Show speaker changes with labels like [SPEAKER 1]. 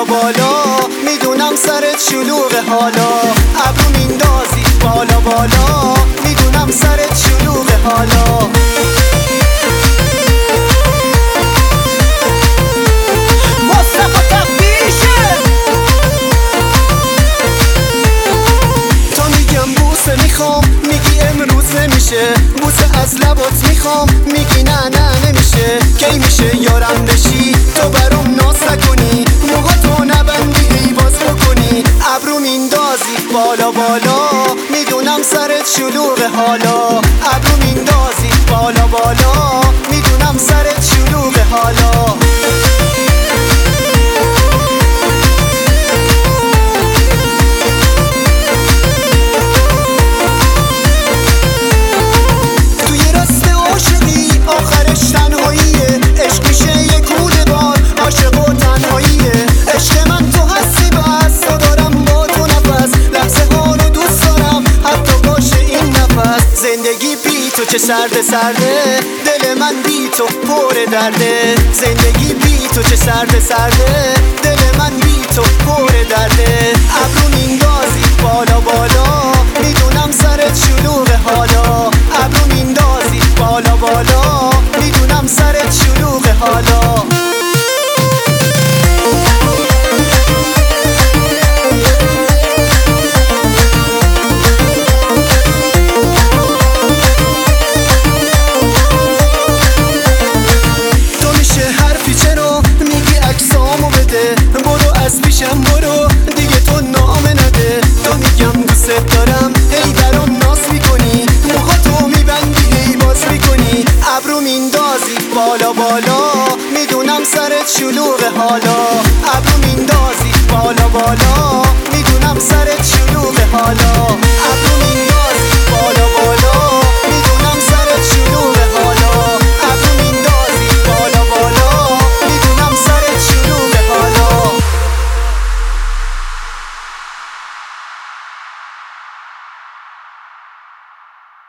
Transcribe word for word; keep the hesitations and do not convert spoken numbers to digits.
[SPEAKER 1] بالا میدونم سرت شلوغ حالا ابرو میندازی بالا بالا میدونم سرت شلوغ حالا مصطفی تفتیشه تا میگم بوسه میخوام میگی امروز نمیشه بوسه از لبات میخوام میگی نه نه نمیشه کی میشه یارم بشی تو برام ناز نکنی موهاتو نبندی ای باز بکنی ابرو میندازی بالا بالا میدونم سرت شلوغ حالا ابرو میندازی بالا بالا میدونم سرت شلوغ حالا زندگی بی تو چه سرده سرده دل من بی تو پر درده زندگی بی تو چه سرده سرده دل من بی تو پر درده ابرو میندازی بالا بالا میدونم سرت شلوغ حالا ابرو میندازی بالا بالا میدونم سرت شلوغ حالا پیشم برو دیگه تو نامه نده تو میگم دوست دارم هی برام ناز میکنی موهاتو میبندی هی باز میکنی ابرو میندازی بالا بالا میدونم سرت شلوغ حالا ابرو میندازی بالا بالا میدونم سرت شلوغ حالا